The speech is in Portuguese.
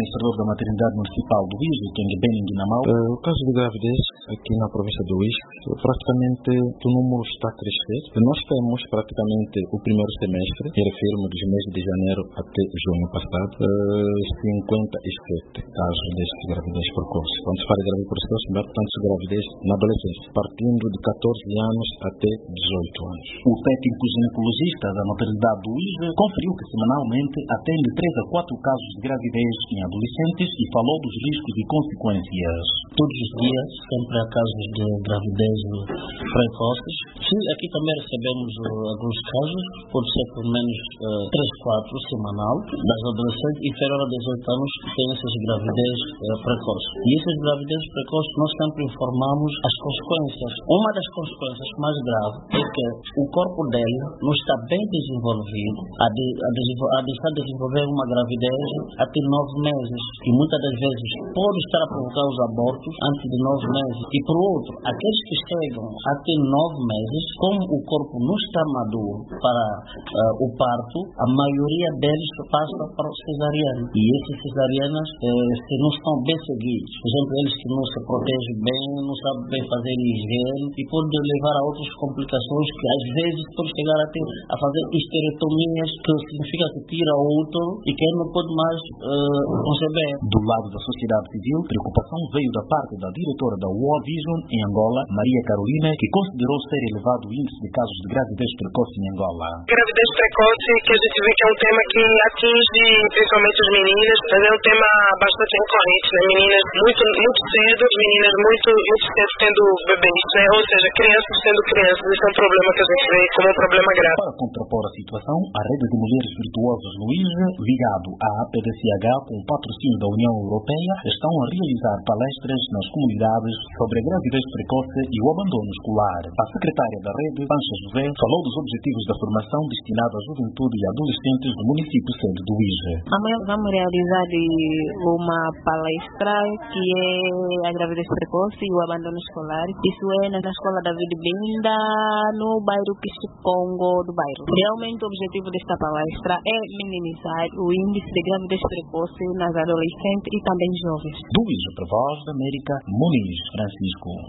administrador da maternidade municipal do Uíge, Kengebeni Guinamau. O caso de gravidez aqui na província do Uíge, praticamente o número está a crescer. Nós temos praticamente o primeiro semestre, me refiro dos meses de janeiro até junho passado, 57 casos de gravidez precoce. Quando se fala de gravidez precoce, portanto, gravidez na adolescência, partindo de 14 anos até 18 anos. O técnico ginecologista da maternidade do Uíge conferiu que semanalmente atende 3 a 4 casos de gravidez em adolescentes e falou dos riscos e consequências. Todos os dias, sempre há casos de gravidez precoces. Sim, aqui também recebemos alguns casos, pode ser pelo menos 3, 4 semanal, das adolescentes inferior a 18 anos que têm essas gravidez precoces. E essas gravidezes precoces nós sempre informamos as consequências. Uma das consequências mais graves é que o corpo dele não está bem desenvolvido, a deixar de desenvolver uma gravidez até 9 meses. E muitas das vezes pode estar a provocar os abortos antes de 9 meses. E por outro, aqueles que chegam até 9 meses, como o corpo não está maduro para o parto, a maioria deles passa para o cesariano. E esses cesarianas, se não estão bem seguidos, por exemplo, eles que não se protegem bem, não sabem bem fazer higiene, e pode levar a outras complicações que às vezes pode chegar até a fazer histerectomias, que significa que tira o útero e que ele não pode mais conceber. Do lado da sociedade civil, preocupação veio da parte da diretora da World Vision em Angola, Maria Carolina, que considerou ser elevado o índice de casos de gravidez precoce em Angola. Gravidez precoce, que a gente vê que é um tema que atinge principalmente as meninas, mas é um tema bastante recorrente, né? Meninas muito cedo, meninas muito cedo tendo bebês, né? Ou seja, crianças sendo crianças. Isso é um problema que a gente vê como um problema grave. Para contrapor a situação, a Rede de Mulheres Virtuosas no Uíge, ligado à APDCH com o patrocínio da União Europeia, estão a realizar palestras nas comunidades sobre a gravidez precoce e o abandono escolar. A secretária da rede, Pancha José, falou dos objetivos da formação destinada à juventude e adolescentes do município sede do Uíge. Amanhã vamos realizar uma palestra que é a gravidez precoce e o abandono escolar. Isso é na escola David Benda, no bairro Kishikongo do bairro. Realmente o objetivo desta palestra é minimizar o índice de gravidez precoce nas adolescentes e também jovens. Do Uíge, para a Voz da América, Muniz Francisco.